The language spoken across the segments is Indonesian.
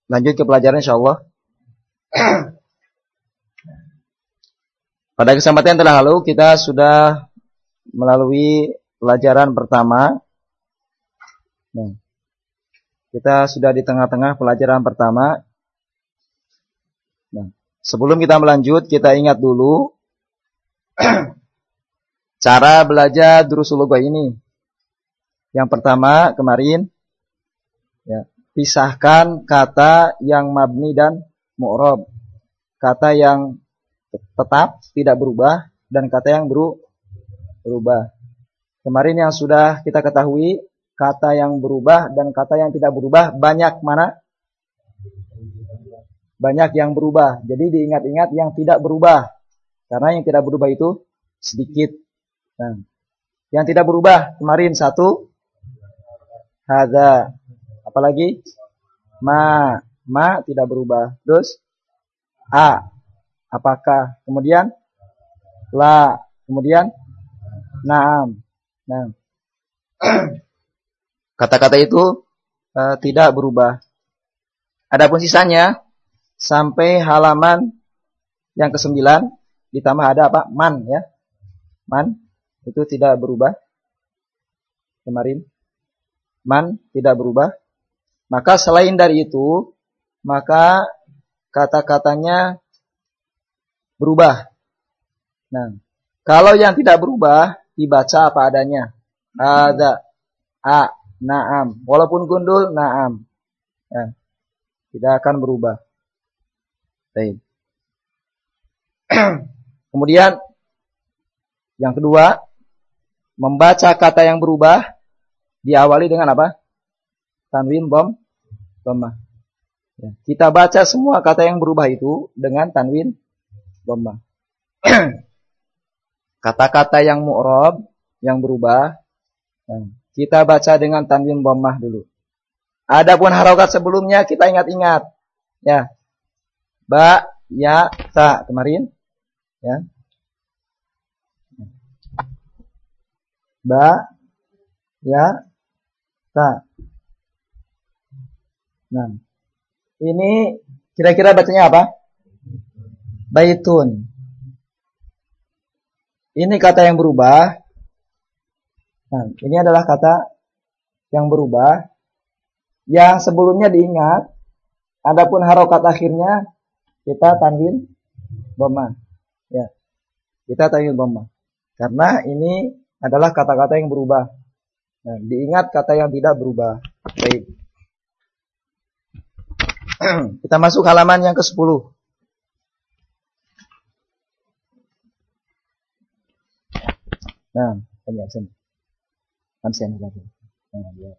lanjut ke pelajaran insyaallah. Pada kesempatan yang telah lalu kita sudah melalui pelajaran pertama. Nah, kita sudah di tengah-tengah pelajaran pertama. Nah, sebelum kita melanjut, kita ingat dulu cara belajar durusul lughah ini. Yang pertama kemarin, ya, pisahkan kata yang mabni dan mu'rab. Kata yang tetap tidak berubah dan kata yang berubah. Kemarin yang sudah kita ketahui, kata yang berubah dan kata yang tidak berubah banyak mana? Banyak yang berubah. Jadi diingat-ingat yang tidak berubah. Karena yang tidak berubah itu sedikit. Nah, yang tidak berubah kemarin satu, hadza. Apalagi? Ma tidak berubah. Terus apakah? Kemudian la, kemudian na'am. Nah, kata-kata itu tidak berubah. Adapun sisanya sampai halaman yang ke-9 ditambah ada apa? Man, ya. Man itu tidak berubah. Kemarin man tidak berubah. Maka selain dari itu, maka kata-katanya berubah. Nah, kalau yang tidak berubah dibaca apa adanya. Ada, na'am. Walaupun gundul, na'am. Ya, tidak akan berubah. Baik. Kemudian yang kedua, membaca kata yang berubah diawali dengan apa? Tanwin dhammah. Ya, kita baca semua kata yang berubah itu dengan tanwin dhammah. Kata-kata yang mu'rab yang berubah, kita baca dengan tanwin dhammah dulu. Adapun harokat sebelumnya kita ingat-ingat. Ya. Ba, ya, ta kemarin. Ya. Ba, ya, ta. Nah, ini kira-kira bacanya apa? Baitun. Ini kata yang berubah. Nah, ini adalah kata yang berubah. Yang sebelumnya diingat. Adapun harokat akhirnya kita tanwin dhammah. Ya. Kita tanwin dhammah. Karena ini adalah kata-kata yang berubah. Nah, diingat kata yang tidak berubah. Baik. Kita masuk halaman yang ke-10. Nah, sini. Kan sini lagi. Nah, dia.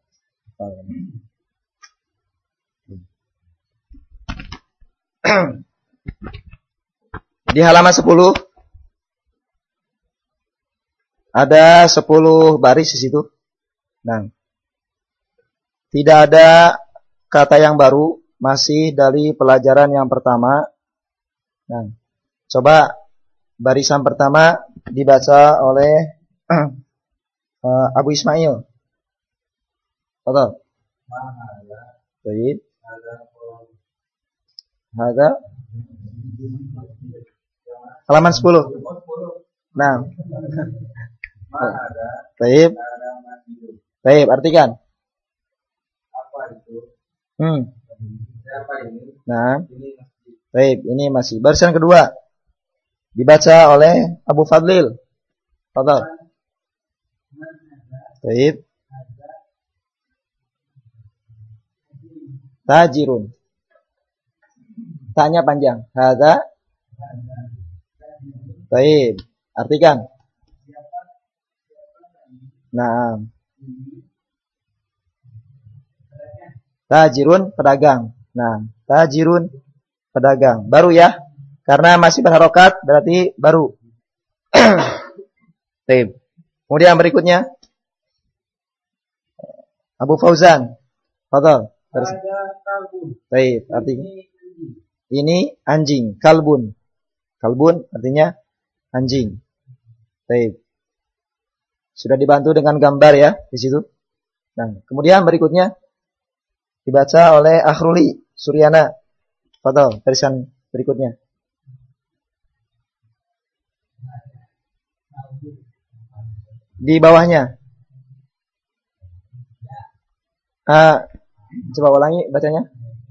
Di halaman 10 ada 10 baris di situ. Nah, tidak ada kata yang baru. Masih dari pelajaran yang pertama. Nah, coba barisan pertama dibaca oleh Abu Ismail. Betul. Baik. Ada halaman 10. Nah. Baik. Baik, artikan. Apa itu? Nah, baik, ini masih barisan kedua dibaca oleh Abu Fadlil. Fadhal. Baik. Tajirun. Tanya panjang. Hadza. Baik, artikan. Nah. Tajirun, pedagang. Nah, tajirun, pedagang. Baru ya. Karena masih berharokat, berarti baru. Baik. Kemudian berikutnya. Abu Fauzan. Fadhal. Baik, artinya. Ini anjing. Kalbun. Kalbun artinya anjing. Baik. Sudah dibantu dengan gambar ya di situ. Nah, kemudian berikutnya dibaca oleh Akhruli. Suryana. Fadhol, barisan berikutnya. Di bawahnya. Coba ulangi bacanya.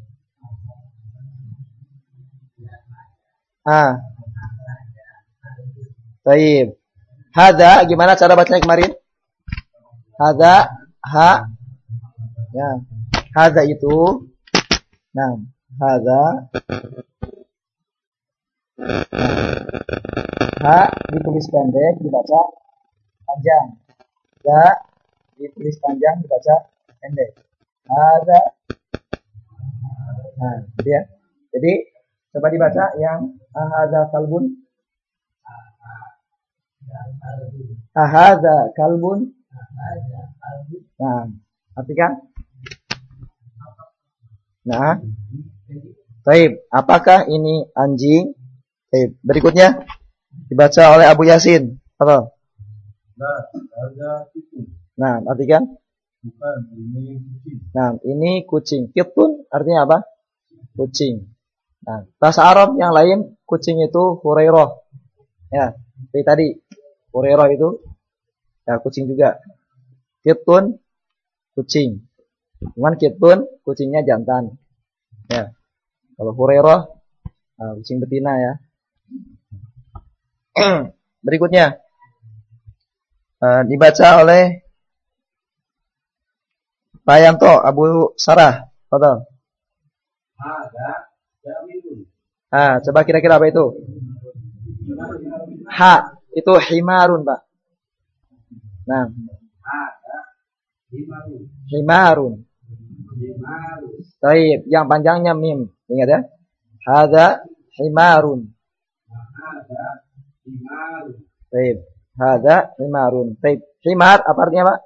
Baik. Hada gimana cara bacanya kemarin? Hada, ha. Ya. Hada itu. Nah, hada. Ha ditulis pendek, dibaca panjang. Da ditulis panjang, dibaca pendek. Hada. Nah, dia. Jadi coba dibaca yang hada kalbun. Ahadza kalbun. Nah, artikan. Nah, baik. Apakah ini anjing? Baik. Berikutnya dibaca oleh Abu Yasin. Apa? Nah, artikan. Bukan, ini kucing. Nah, ini kucing. Kitun artinya apa? Kucing. Nah, bahasa Arab yang lain kucing itu Hurairah. Ya, seperti tadi. Hurairah itu ya kucing juga. Kitun kucing. Cuman kitun kucingnya jantan. Ya. Kalau Hurairah kucing betina ya. Berikutnya dibaca oleh Pak Yanto Abu Sarah. Betul. Ada jamilun. Coba kira-kira apa itu? Ha, itu himarun, Pak. Nah, Ada himarun. himarun. Himarun. Baik, yang panjangnya mim. Ingat ya? Hadza himarun. Ada himarun. Baik, hadza himarun. Baik, himar apa artinya, Pak?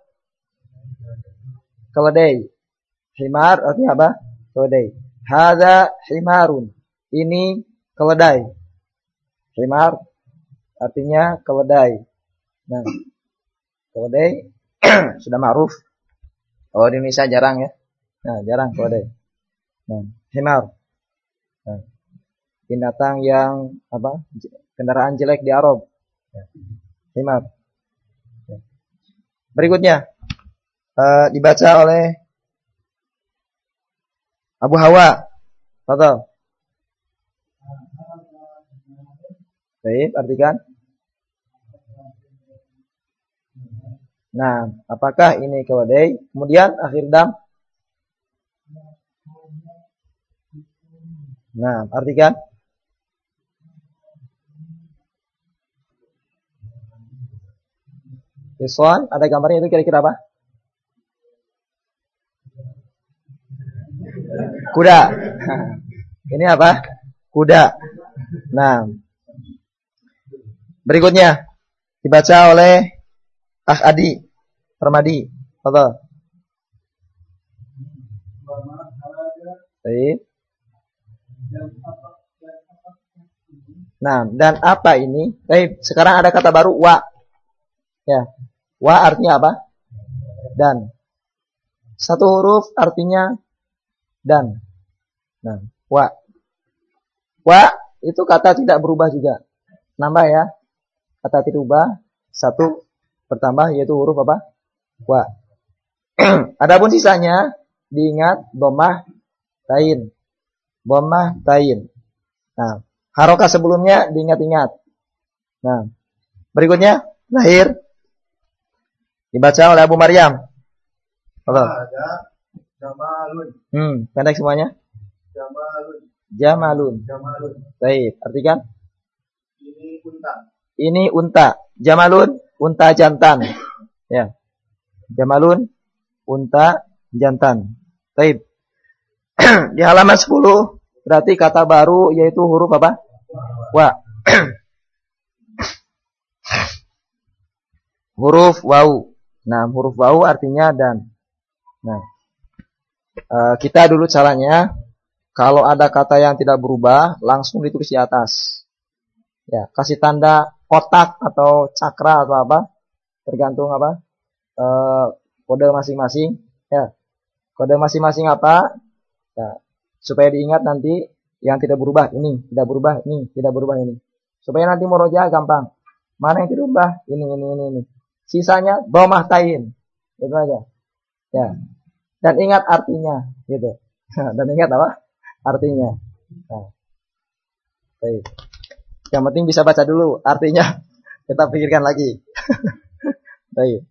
Keledai. Himar artinya apa? Keledai. Hadza himarun. Ini keledai. Himar artinya keledai. Nah, keledai sudah ma'ruf. Oh, di Indonesia jarang ya. Nah, jarang keledai. Nah, himar. Nah, binatang yang apa? Kendaraan jelek di Arab. Himar. Berikutnya dibaca oleh Abu Hawa. Betul. Baik, artikan. Nah, apakah ini keledai? Kemudian akhir dam. Nah, artikan. Iswan, ada gambarnya itu kira-kira apa? Kuda. Ini apa? Kuda. Nah, berikutnya dibaca oleh Adi Permadi. Betul. Baik. Nah, dan apa ini? Baik, sekarang ada kata baru wa. Ya. Wa artinya apa? Dan. Satu huruf artinya dan. Nah, wa. Wa itu kata tidak berubah juga. Nambah ya. Kata tidak berubah. Satu bertambah yaitu huruf apa? Wa. Adapun sisanya diingat dhammah tain. Dhammah tain. Nah, harokah sebelumnya diingat-ingat. Nah, berikutnya lahir dibaca oleh Abu Maryam. Halo. Ada jamalun. Pendek semuanya. Jamalun. Jamalun. Jamalun. Baik, artikan. Ini unta. Ini unta. Jamalun, unta jantan. Ya. Jamalun, unta jantan. Baik. Di halaman 10 berarti kata baru yaitu huruf apa? Wa. Huruf wau. Nah, huruf wau artinya dan. Nah, kita dulu caranya kalau ada kata yang tidak berubah langsung ditulis di atas. Ya, kasih tanda kotak atau cakra atau apa, tergantung apa kode masing-masing. Ya, kode masing-masing apa? Ya, Supaya diingat nanti yang tidak berubah ini, tidak berubah ini, tidak berubah ini. Supaya nanti murojaah gampang. Mana yang tidak berubah? Ini. Sisanya dhamah tain. Itu aja. Ya. Dan ingat artinya, gitu. Dan ingat apa? Artinya. Nah. Baik. Yang penting bisa baca dulu artinya. Kita pikirkan lagi. Baik.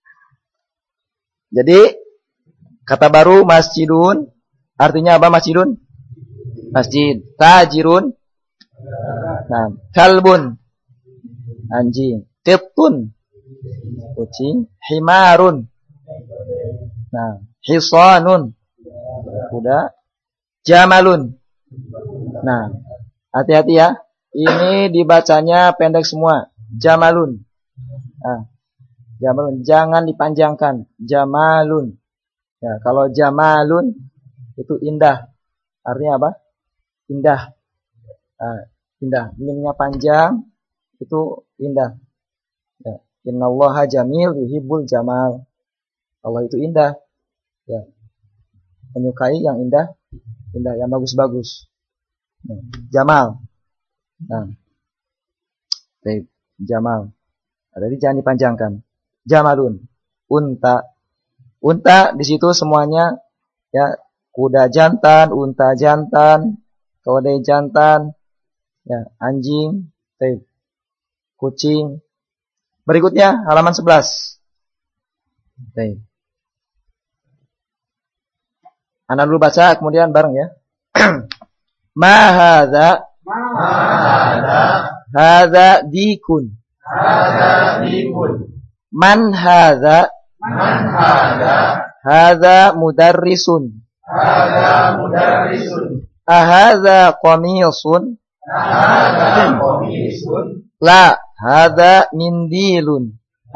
Jadi kata baru masjidun artinya apa masjidun? Masjid. Tajirun. Nah, kalbun anjing. Qitun kucing. Himarun. Nah, hisanun kuda. Jamalun. Nah, hati-hati ya. Ini dibacanya pendek semua. Jamalun. Nah, jamalun. Jangan dipanjangkan. Jamalun. Ya, kalau jamalun itu indah. Artinya apa? Indah. Nah, indah. Minnya panjang itu indah. Ya. Innallaha jamil yuhibbul jamal. Allah itu indah. Ya. Menyukai yang indah, yang bagus-bagus. Nah, Jamal. Nah. Baik, Jamal. Jadi jangan dipanjangkan. Jamalun. Unta. Unta di situ semuanya ya kuda jantan, unta jantan, keledai jantan, ya anjing, baik. Kucing. Berikutnya halaman 11. Baik. Anak dulu baca kemudian bareng ya. Ma hadza hadza dikun. Man hadza hadza mudarrisun. Ahadza qamisun. La hadza mindilun.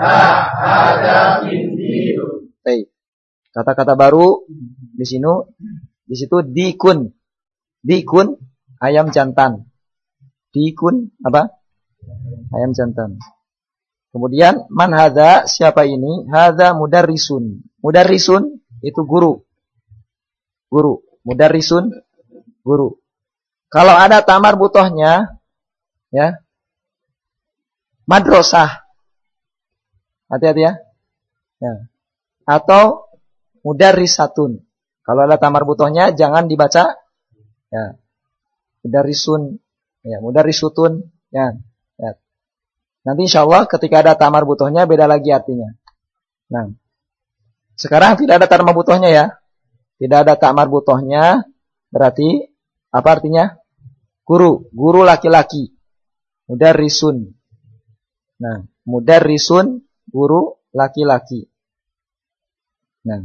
Baik. Kata-kata baru di situ dikun. Dikun ayam jantan. Dikun apa? Ayam jantan. Kemudian man hadza siapa ini? Hadza mudarrisun. Mudarrisun itu guru. Guru. Mudarrisun guru. Kalau ada tamar butohnya ya. Madrasah. Hati-hati ya. Ya. Atau mudarrisatun. Kalau ada tamar butohnya jangan dibaca ya. Mudarrisun ya, mudarrisutun ya. Ya. Nanti insyaallah ketika ada tamar butohnya beda lagi artinya. Nah. Sekarang tidak ada tamar butohnya ya. Tidak ada tamar butohnya berarti apa artinya? Guru, guru laki-laki. Mudarrisun. Nah, mudarrisun guru laki-laki. Nah.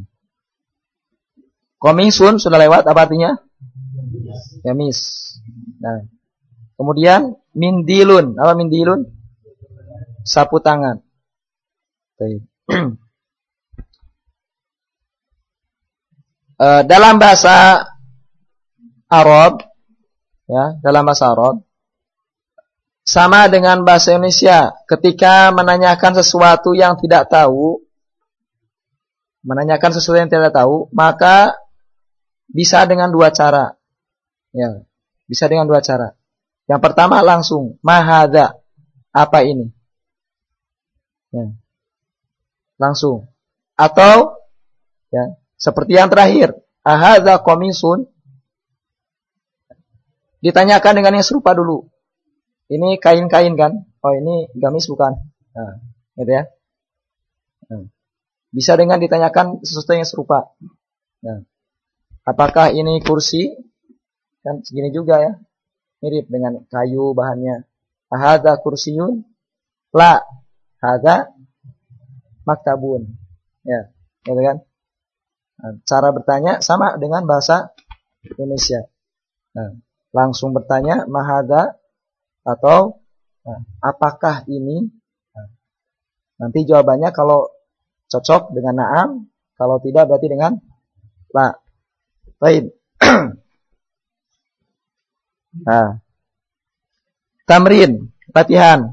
Komisun sudah lewat apa artinya? Yamis. Nah. Kemudian mindilun. Apa mindilun? Sapu tangan. Baik. Dalam bahasa Arab ya, dalam bahasa Arab sama dengan bahasa Indonesia ketika menanyakan sesuatu yang tidak tahu, maka bisa dengan dua cara. Ya, bisa dengan dua cara. Yang pertama langsung, mahadza, apa ini? Ya. Langsung. Atau ya, seperti yang terakhir, ahadza qamisun. Ditanyakan dengan yang serupa dulu. Ini kain-kain kan? Oh, ini gamis bukan? Nah, gitu ya. Nah. Bisa dengan ditanyakan sesuatu yang serupa. Nah, apakah ini kursi? Kan segini juga ya. Mirip dengan kayu bahannya. Ahadza kursiyun? La. Hadza maktabun. Ya, gitu kan? Nah, cara bertanya sama dengan bahasa Indonesia. Nah, langsung bertanya mahadza atau apakah ini? Nah, nanti jawabannya kalau cocok dengan na'am, kalau tidak berarti dengan la. Baik. Nah, tamrin, latihan.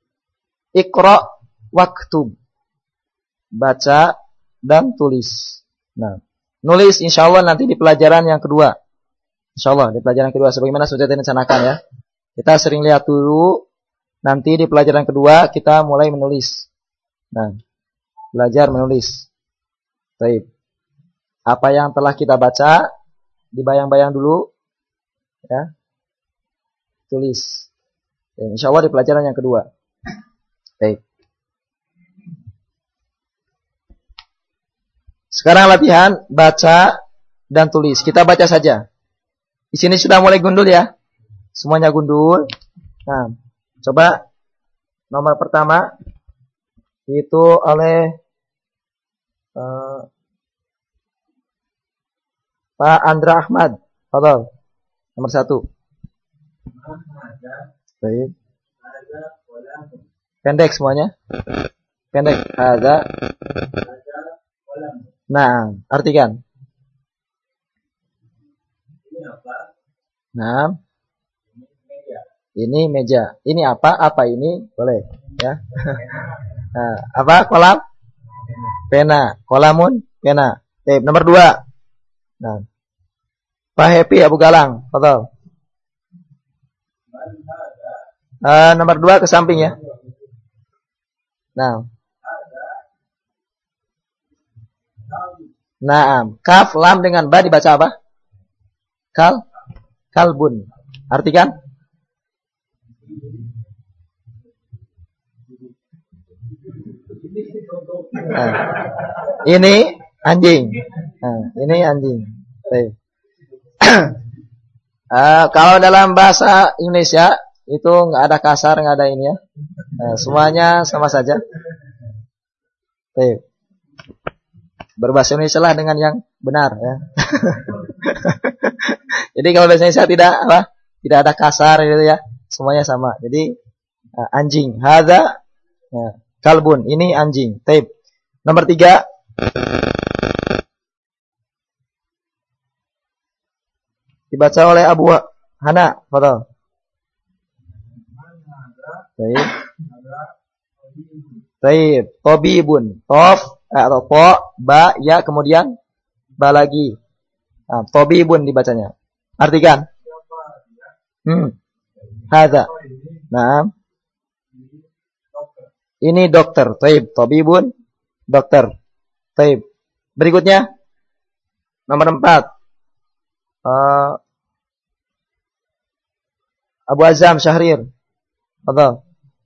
Iqra waktub. Baca dan tulis. Nah, nulis insyaallah nanti di pelajaran yang kedua. Insyaallah di pelajaran kedua sebagaimana sudah direncanakan ya. Kita sering lihat dulu, nanti di pelajaran kedua kita mulai menulis. Nah, belajar menulis. Baik. Apa yang telah kita baca dibayang-bayang dulu ya. Tulis. Ya, insyaallah di pelajaran yang kedua. Baik. Sekarang latihan baca dan tulis. Kita baca saja. Di sini sudah mulai gundul ya. Semuanya gundul. Nah, coba nomor pertama itu oleh Pak Andra Ahmad. Fadhal. Nomor 1. Baik. Pendek semuanya. Pendek. Ada. Nah, artikan. Nah, ini meja. Ini apa? Apa ini? Boleh, ya. Nah, apa? Kolam? Pena. Kolamun? Pena. Nomor 2. Nah, Pak Happy Abu Galang. Betul. Nomor 2 ke samping ya. Nah. Naam. Kaf, lam dengan ba dibaca apa? Kalbun. Artikan? Nah, ini anjing. Nah, ini anjing. Kalau dalam bahasa Indonesia itu nggak ada kasar, nggak ada ini ya. Nah, semuanya sama saja. Berbahasa Indonesia lah dengan yang benar ya. Jadi kalau bahasa Indonesia tidak ada kasar gitu ya. Semuanya sama. Jadi anjing. Hadza kalbun. Ini anjing. Nomor 3. Dibaca oleh Abu Hana. Fadhal. Tobibun. Tof atau po, ba, ya, kemudian ba lagi. Nah, tobibun dibacanya. Artikan. Hadza. Nah. Ini dokter. Tobibun, dokter. Berikutnya nomor 4. Abu Azam Syahrir. Fadhal.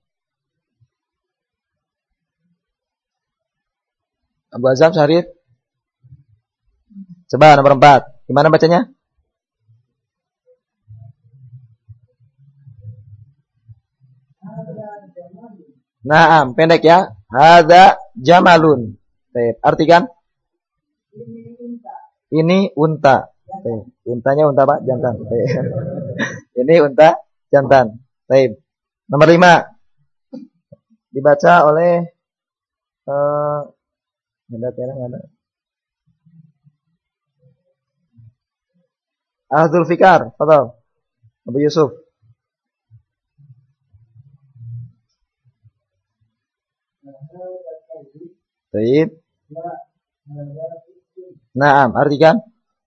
Abu Azam Syahrir. Coba nomor 4. Gimana bacanya? Naam, pendek ya. Hadza jamalun. Artikan? Ini unta. Untanya unta Pak, jantan. Ini unta jantan. Nomor 5. Dibaca oleh Abdul Fikar, Fadhal. Abu Yusuf. Naam, artikan?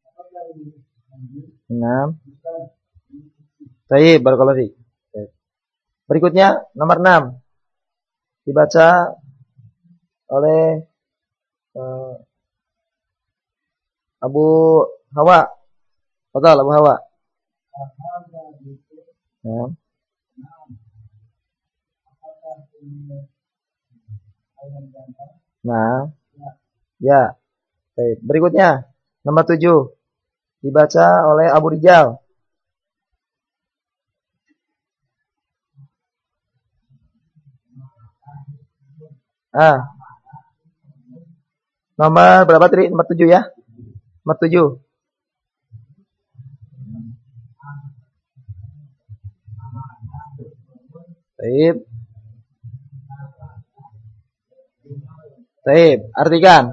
Naam. Barakallahu fiik. Berikutnya nomor 6. Dibaca oleh Abu Hawa. Fadhal Abu Hawa. Nah. Ya. Berikutnya nomor 7. Dibaca oleh Abu Rijal. Nomor berapa tadi? Nomor 7 ya? Nomor 7. Artikan.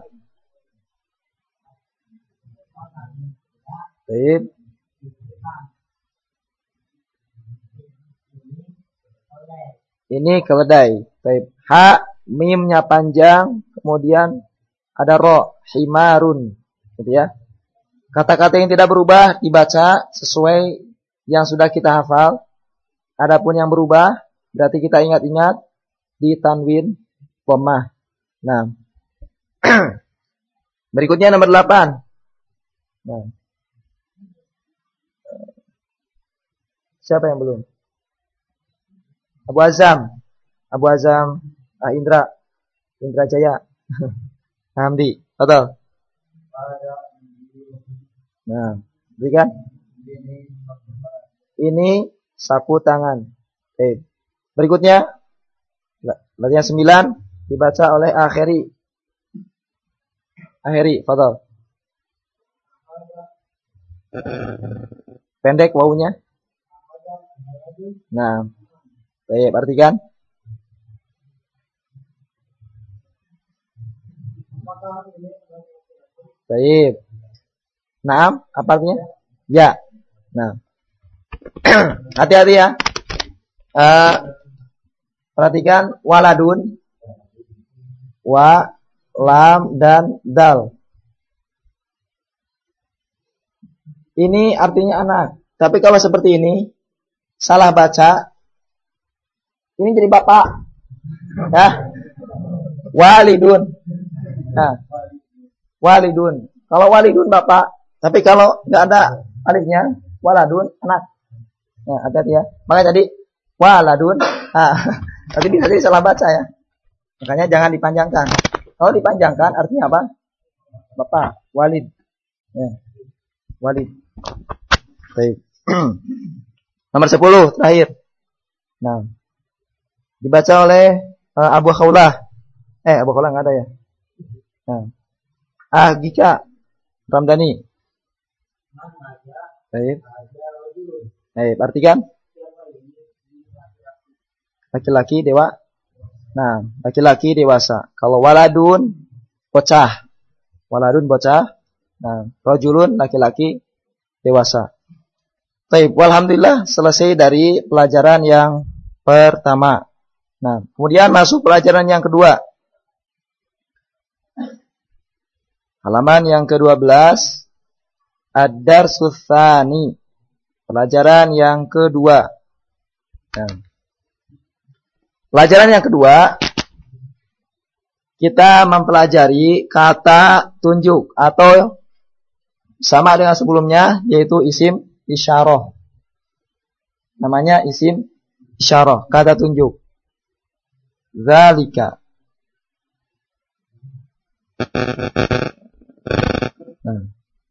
Ini keledai. Ha, mimnya panjang, kemudian ada ro, himarun. Gitu ya. Kata-kata yang tidak berubah dibaca sesuai yang sudah kita hafal. Adapun yang berubah berarti kita ingat-ingat di tanwin dhammah. Nah. Berikutnya nomor 8. Nah. Siapa yang belum? Abu Azam, Indra Jaya. Hamdi, betul. Nah, berikan. Ini sapu tangan. Oke. Berikutnya latihan 9 dibaca oleh Akhiri, betul. Pendek wawunya. Nah, baik, artikan. Baik. Naam, apa artinya? Ya. Nah. Hati-hati ya. Perhatikan waladun, wa, lam, dan dal. Ini artinya anak. Tapi kalau seperti ini, salah baca, ini jadi bapak. Ya. Walidun. Nah. Walidun. Kalau walidun bapak. Tapi kalau nggak ada alifnya, waladun anak. Nah, hati-hati ya. Makanya tadi waladun. Nah, tapi bisa jadi salah baca ya. Makanya jangan dipanjangkan. Kalau dipanjangkan artinya apa? Bapak, walid. Ya. Walid. Baik. Nomor 10 terakhir. Nah. Dibaca oleh Abu Khawlah. Abu Khawlah enggak ada ya? Nah. Gika Ramdhani. Baik. Baik, artikan laki-laki dewa. Nah, laki-laki dewasa. Kalau waladun bocah. Waladun bocah. Nah, rajulun laki-laki dewasa. Baik, walhamdulillah selesai dari pelajaran yang pertama. Nah, kemudian masuk pelajaran yang kedua. Halaman yang ke-12. Ad-Darsus Tsani. Pelajaran yang kedua. Nah, pelajaran yang kedua, kita mempelajari kata tunjuk atau sama dengan sebelumnya, yaitu isim isyarah. Namanya isim isyarah, kata tunjuk. Zalika. Nah.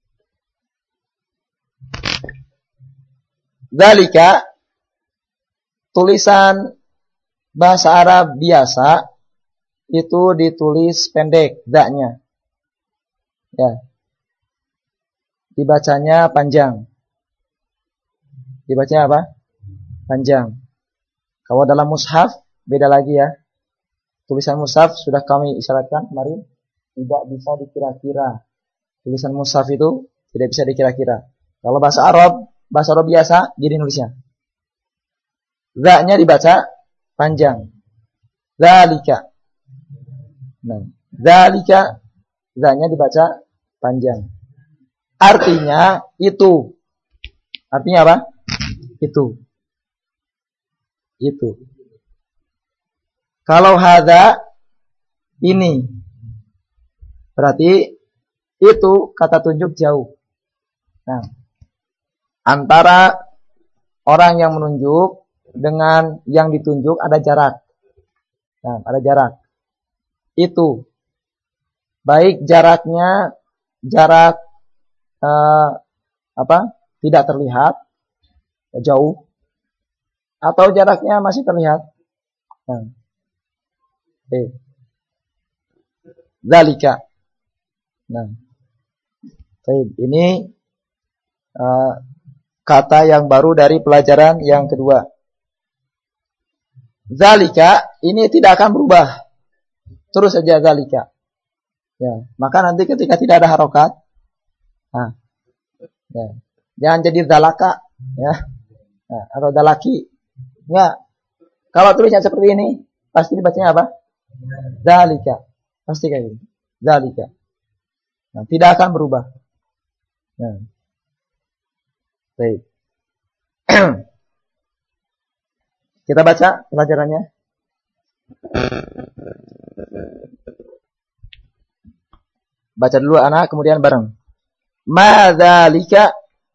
Zalika, tulisan bahasa Arab biasa itu ditulis pendek daknya. Ya. Dibacanya panjang. Dibacanya apa? Panjang. Kalau dalam mushaf beda lagi ya. Tulisan mushaf sudah kami isyaratkan kemarin tidak bisa dikira-kira. Tulisan mushaf itu tidak bisa dikira-kira. Kalau bahasa Arab biasa jadi nulisnya. Za-nya dibaca panjang. Zalika. Nah, zalika, za-nya dibaca panjang. Artinya itu. Artinya apa? Itu. Itu. Kalau hadza ini. Berarti itu kata tunjuk jauh. Nah, antara orang yang menunjuk dengan yang ditunjuk ada jarak. Nah, ada jarak. Itu. Baik jaraknya jarak tidak terlihat, jauh, atau jaraknya masih terlihat. Nah. Zalika. Nah. Ini kata yang baru dari pelajaran yang kedua. Zalika ini tidak akan berubah. Terus saja zalika. Ya, maka nanti ketika tidak ada harokat, ya, jangan jadi zalaka, ya, atau zalaki. Enggak. Kalau tulisnya seperti ini, pasti dibacanya apa? Zalika. Pasti kayak gitu. Zalika. Nah, tidak akan berubah. Nah. Baik. Kita baca pelajarannya. Baca dulu anak, kemudian bareng. Madzalika.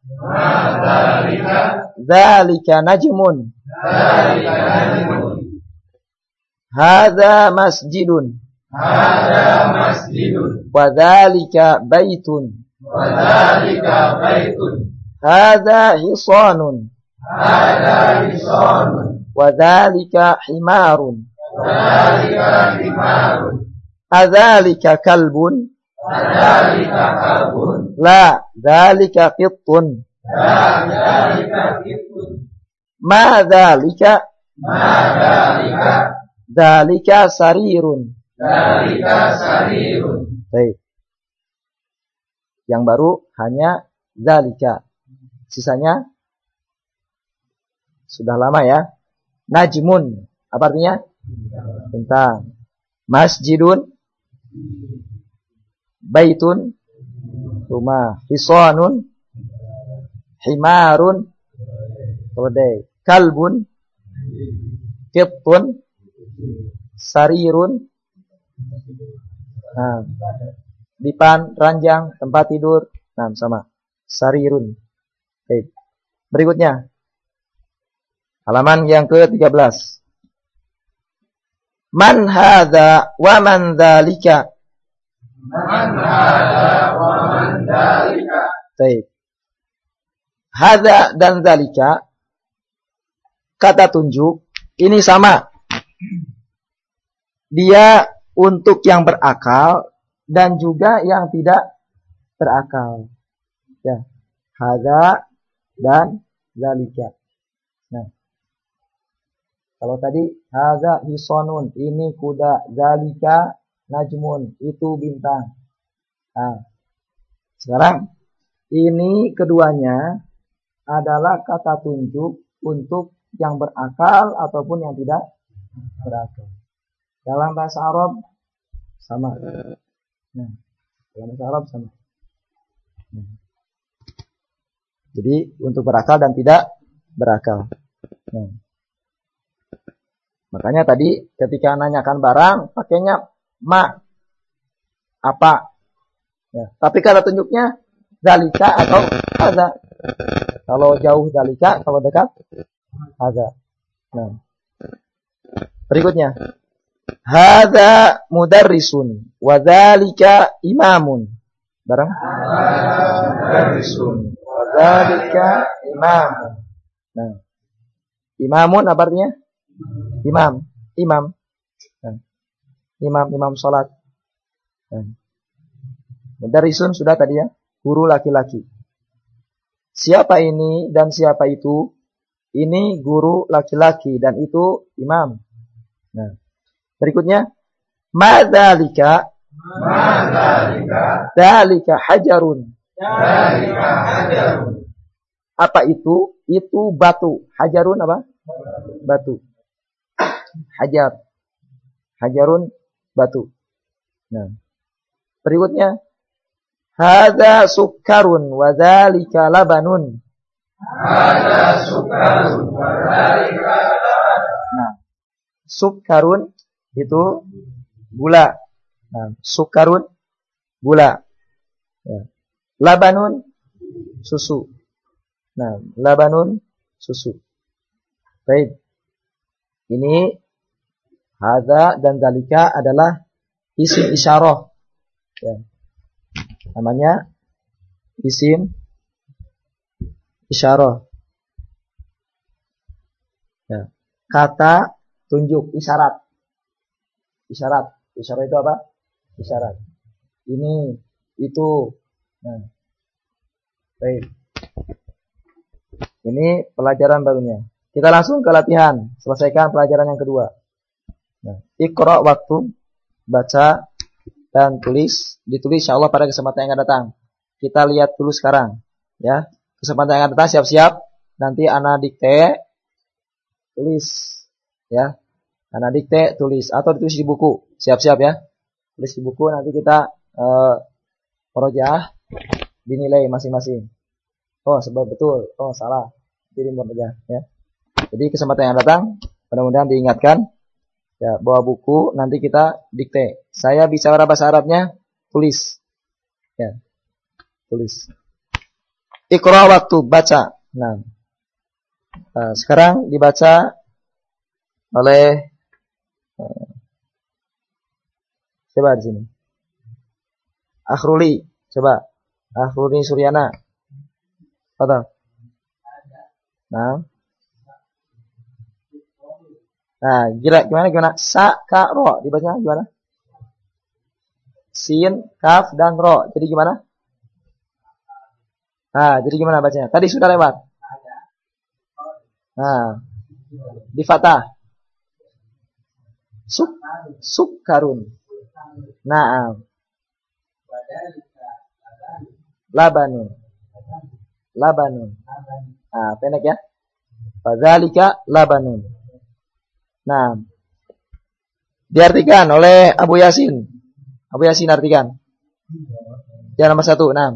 Dzalika najmun. Hadza masjidun. Wa dzalika baitun. Hadza hisanun. Wa dzalika himarun. Adzalika kalbun. La, dzalika qittun. Ma dzalika. Dzalika sarirun. Baik. Yang baru hanya dzalika. Sisanya sudah lama ya. Najmun. Apa artinya? Bintang. Masjidun. Baitun. Rumah. Hisanun. Himarun. Keledai. Kalbun. Qittun. Sarirun. Nah, dipan, ranjang, tempat tidur. Nah, sama. Sarirun. Baik. Berikutnya. Halaman yang ke-13. Man hadza wa man dzalika. Baik. Hadza dan dzalika kata tunjuk ini sama. Dia untuk yang berakal dan juga yang tidak berakal. Ya. Hadza dan dzalika. Nah. Kalau tadi hadza hisanun, ini kuda, dzalika najmun, itu bintang. Nah, sekarang ini keduanya adalah kata tunjuk untuk yang berakal ataupun yang tidak berakal. Dalam bahasa Arab sama. Nah, dalam bahasa Arab sama. Nah. Jadi untuk berakal dan tidak berakal. Nah. Makanya tadi ketika nanyakan barang pakainya ma, apa. Ya. Tapi kata tunjuknya dzalika atau hadza. Kalau jauh dzalika, kalau dekat hadza. Nah. Berikutnya. Hadza mudarrisun wa dzalika imamun. Bareng? Mudarrisun wa dzalika imamun. Nah. Imamun apa artinya? Imam. Nah. Imam salat. Nah. Mudarrisun sudah tadi ya, guru laki-laki. Siapa ini dan siapa itu? Ini guru laki-laki dan itu imam. Nah. Berikutnya, madzalika. Dzalika hajarun. Apa itu? Itu batu. Hajarun apa? Batu. Hajar. Hajarun batu. Nah. Berikutnya, hadza sukkarun wa dzalika labanun. Hadza sukkarun wa dzalika labanun. Nah, sukkarun itu gula. Nah, sukkarun gula. Ya. Labanun susu. Nah, labanun susu. Baik. Ini hadza dan dzalika adalah isim isyarah. Ya. Namanya isim isyarah. Ya. Kata tunjuk, isyarat. Isyarat itu apa? Isyarat. Ini, itu. Nah. Baik. Ini pelajaran barunya. Kita langsung ke latihan. Selesaikan pelajaran yang kedua. Nah, Iqra waktu baca dan tulis. Ditulis insyaallah pada kesempatan yang akan datang. Kita lihat dulu sekarang, ya. Kesempatan yang akan datang siap-siap. Nanti ana dikte, tulis, ya. Ana dikte, tulis atau ditulis di buku. Siap-siap ya. Tulis di buku nanti kita Murojaah dinilai masing-masing. Oh, sebab betul. Oh, salah. Pilih murojaah ya. Jadi kesempatan yang datang mudah-mudahan diingatkan ya, bawa buku nanti kita dikte. Saya bicara bahasa Arabnya, tulis. Ya. Tulis. Iqra waktu baca. Nah, sekarang dibaca oleh coba di sini. Akhruli, coba. Akhruli Suryana. Apa? Nah. Nah, gimana? Sa, ka, ro. Dibaca gimana? Sin, kaf, dan ro. Jadi gimana? Nah, jadi gimana bacanya? Tadi sudah lewat. Nah, di fathah. Sukkarun. Naam. Labanun. Nah, pendek ya. Fadzalika labanun. Nah, diartikan oleh Abu Yasin. Abu Yasin artikan. Yang nomor 1, nah.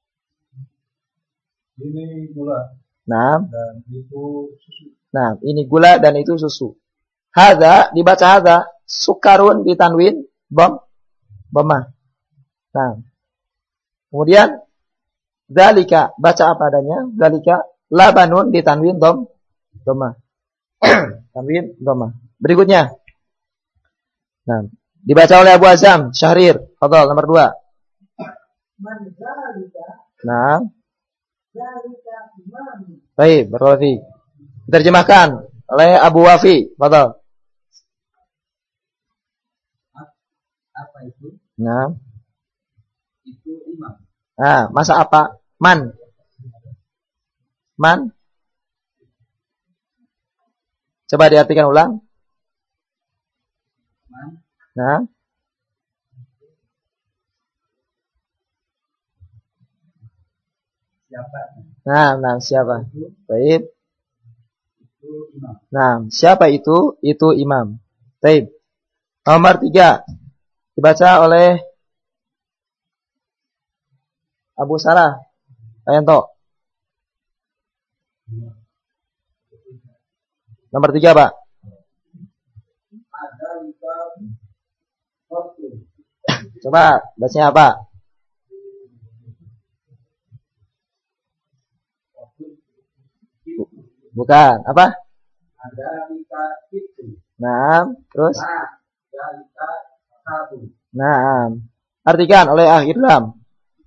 Ini gula. Nah. Dan itu susu. Nah, ini gula dan itu susu. Hadza dibaca hadza, sukarun ditanwin dhammah. Nah. Kemudian dzalika baca apa adanya? Dzalika labanun ditanwin dhammah. Tanwin dhammah. Berikutnya. Nah, dibaca oleh Abu Azam Syahrir. Fadhal nomor 2. Nah. Baik, berwafi. Diterjemahkan oleh Abu Wafi. Fadhal. Apa itu? Nah. Itu imam. Nah, masa apa? Man. Coba diartikan ulang. Man. Nah. Siapa? Nah, siapa? Baik. Itu imam. Nah, siapa itu? Itu imam. Baik. Nomor 3. Dibaca oleh Abu Sarah. Ayanto. Nomor 3, Pak. Ada luka waktu. Coba bacanya apa? Bukan. Apa? Ada luka itu. Nah, terus? Ada luka satu. Nah, artikan oleh akhir lam.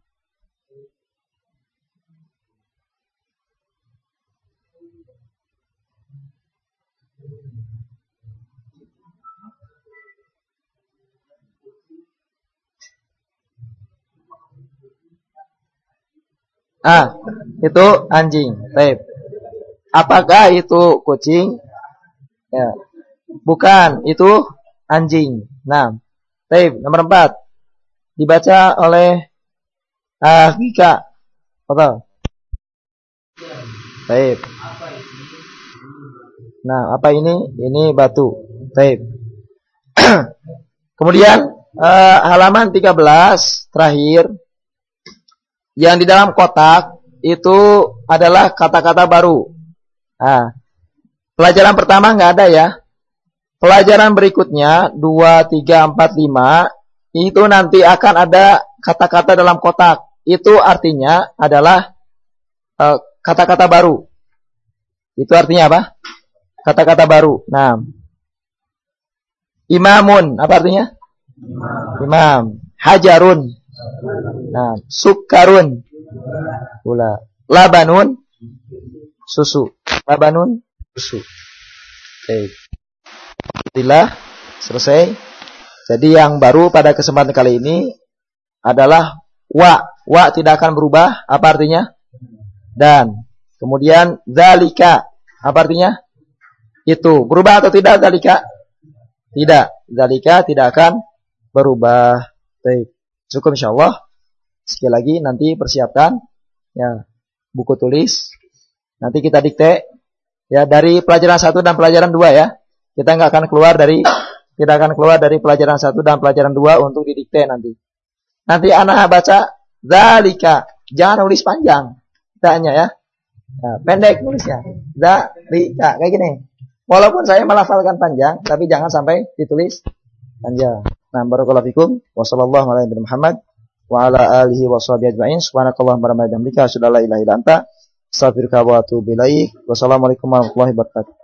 Itu anjing. Baik. Apakah itu kucing? Ya. Bukan, itu anjing. Nah. Baik, nomor 4. Dibaca oleh Vika. Betul. Baik. Nah, apa ini? Ini batu. Baik. Kemudian halaman 13 terakhir. Yang di dalam kotak itu adalah kata-kata baru. Nah, pelajaran pertama nggak ada ya. Pelajaran berikutnya 2, 3, 4, 5 itu nanti akan ada kata-kata dalam kotak. Itu artinya adalah kata-kata baru. Itu artinya apa? Kata-kata baru. Nah, imamun apa artinya? Imam. Hajarun. Nah, sukarun. Gula. Labanun. Susu. Labanun. Susu. Oke. Alhamdulillah selesai. Jadi yang baru pada kesempatan kali ini adalah wa. Wa tidak akan berubah. Apa artinya? Dan. Kemudian zalika. Apa artinya? Itu. Berubah atau tidak zalika? Tidak. Zalika tidak akan berubah. Baik. Cukup insyaallah. Sekali lagi nanti persiapkan ya buku tulis. Nanti kita dikte ya dari pelajaran 1 dan pelajaran 2 ya. Kita tidak akan keluar dari pelajaran 1 dan pelajaran 2 untuk didikte nanti. Nanti anak baca Dzalika. Jangan nulis panjang. Tanya ya. Nah, pendek nulisnya. Dzalika kayak gini. Walaupun saya melafalkan panjang, tapi jangan sampai ditulis panjang. Nah, barakallahu fikum. Wassallallahu ala nabiyyina Muhammad wa ala alihi washabihi ajma'in. Subhanakallahumma wa bihamdika asyhadu an la ilaha illa anta astaghfiruka wa atubu ilaik. Wassalamualaikum warahmatullahi wabarakatuh.